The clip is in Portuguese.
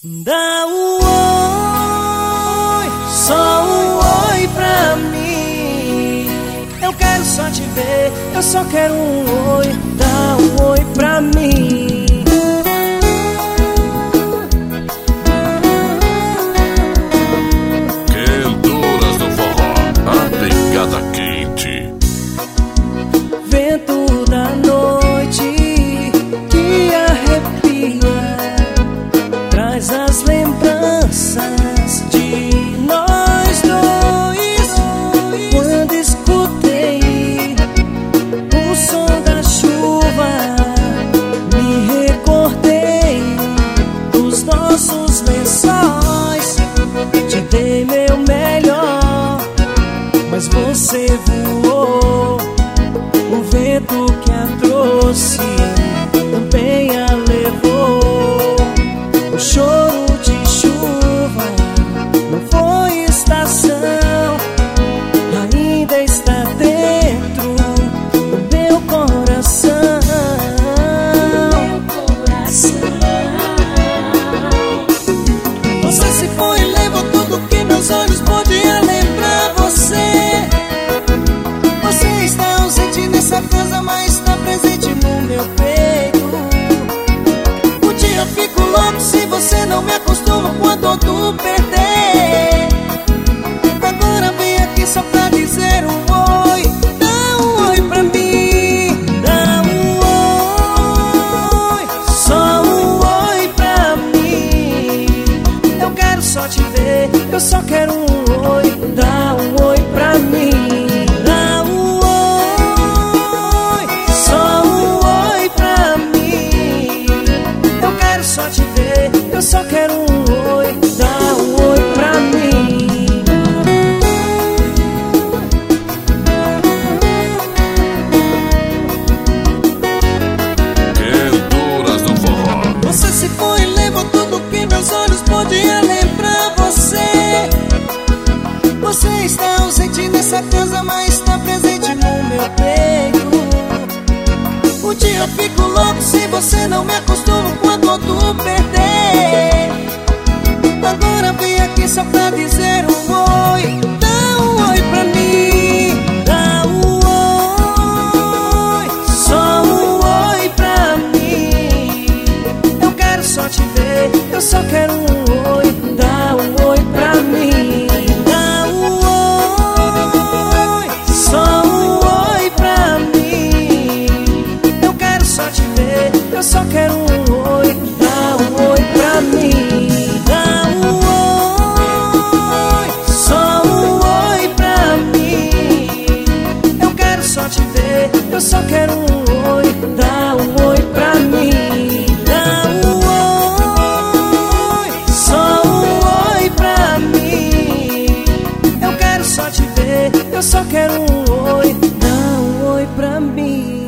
Dá um oi, só um oi pra mim. Eu quero só te ver, eu só quero um oi. Dá um oi pra mim. Quenturas do forró, a pegada quente. Vento da noite que arrepia, traz as lembranças de nós dois. Quando escutei o som da chuva, me recordei dos nossos lençóis. Te dei meu melhor, mas você voou. O vento que a trouxe também a levou. O choro de chuva não foi estação, ainda está dentro do meu coração. Você se foi e levou tudo que meus olhos podiam lembrar você. Você está ausente nessa casa, mas está presente no meu peito. Um dia eu fico louco se você não me acostuma quando tu perder. Agora vem aqui só pra dizer um oi. Dá um oi pra mim. Dá um oi, só um oi pra mim. Eu quero só te ver, eu só quero um oi. Dá um oi pra mim. Eu só quero um oi, dá um oi pra mim. Quenturas do forró. Você se foi e levou tudo que meus olhos podiam lembrar você. Você está ausente nessa casa, mas está presente no meu peito. Um dia eu fico louco se você não me acostuma quando tu perder. Agora vem aqui só pra dizer um oi. Dá um oi pra mim. Dá um oi, só um oi pra mim. Eu quero só te ver, eu só quero um oi. Dá um oi pra mim. Dá um oi, só um oi pra mim. Eu quero só te ver, eu só quero um oi. Dá um oi pra mim. Eu só quero um oi, dá um oi pra mim. Dá um oi, só um oi pra mim. Eu quero só te ver, eu só quero um oi, dá um oi pra mim.